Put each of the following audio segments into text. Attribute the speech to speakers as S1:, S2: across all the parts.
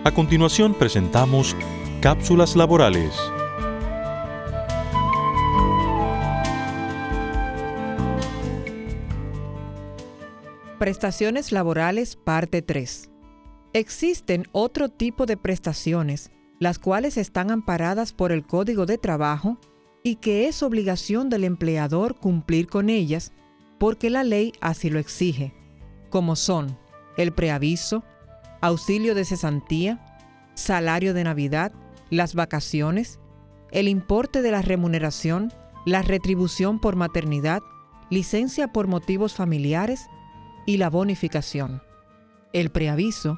S1: A continuación presentamos Cápsulas Laborales.
S2: Prestaciones laborales, parte 3. Existen otro tipo de prestaciones, las cuales están amparadas por el Código de Trabajo y que es obligación del empleador cumplir con ellas porque la ley así lo exige, como son el preaviso, auxilio de cesantía, salario de Navidad, las vacaciones, el importe de la remuneración, la retribución por maternidad, licencia por motivos familiares y la bonificación. El preaviso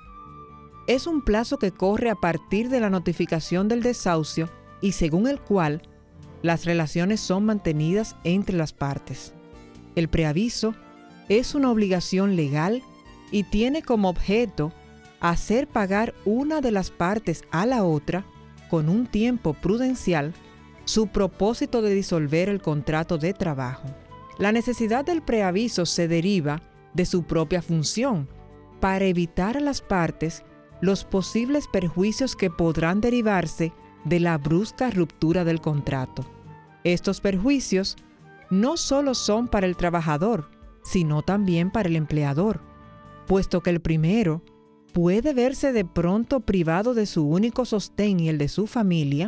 S2: es un plazo que corre a partir de la notificación del desahucio y según el cual las relaciones son mantenidas entre las partes. El preaviso es una obligación legal y tiene como objeto hacer pagar una de las partes a la otra con un tiempo prudencial su propósito de disolver el contrato de trabajo. La necesidad del preaviso se deriva de su propia función para evitar a las partes los posibles perjuicios que podrán derivarse de la brusca ruptura del contrato. Estos perjuicios no solo son para el trabajador, sino también para el empleador, puesto que el primero puede verse de pronto privado de su único sostén y el de su familia,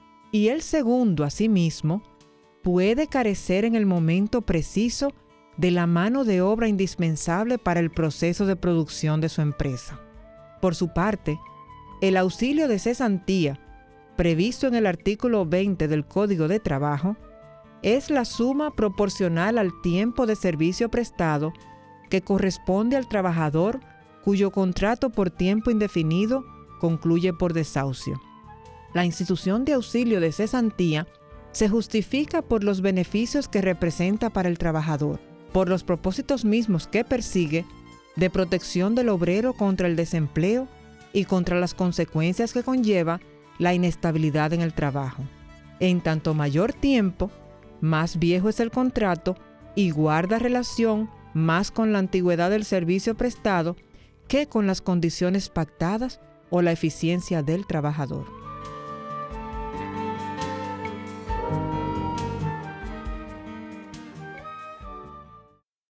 S2: y el segundo, asimismo, puede carecer en el momento preciso de la mano de obra indispensable para el proceso de producción de su empresa. Por su parte, el auxilio de cesantía, previsto en el artículo 20 del Código de Trabajo, es la suma proporcional al tiempo de servicio prestado que corresponde al trabajador cuyo contrato por tiempo indefinido concluye por desahucio. La institución de auxilio de cesantía se justifica por los beneficios que representa para el trabajador, por los propósitos mismos que persigue de protección del obrero contra el desempleo y contra las consecuencias que conlleva la inestabilidad en el trabajo. En tanto mayor tiempo, más viejo es el contrato y guarda relación más con la antigüedad del servicio prestado que con las condiciones pactadas o la eficiencia del trabajador.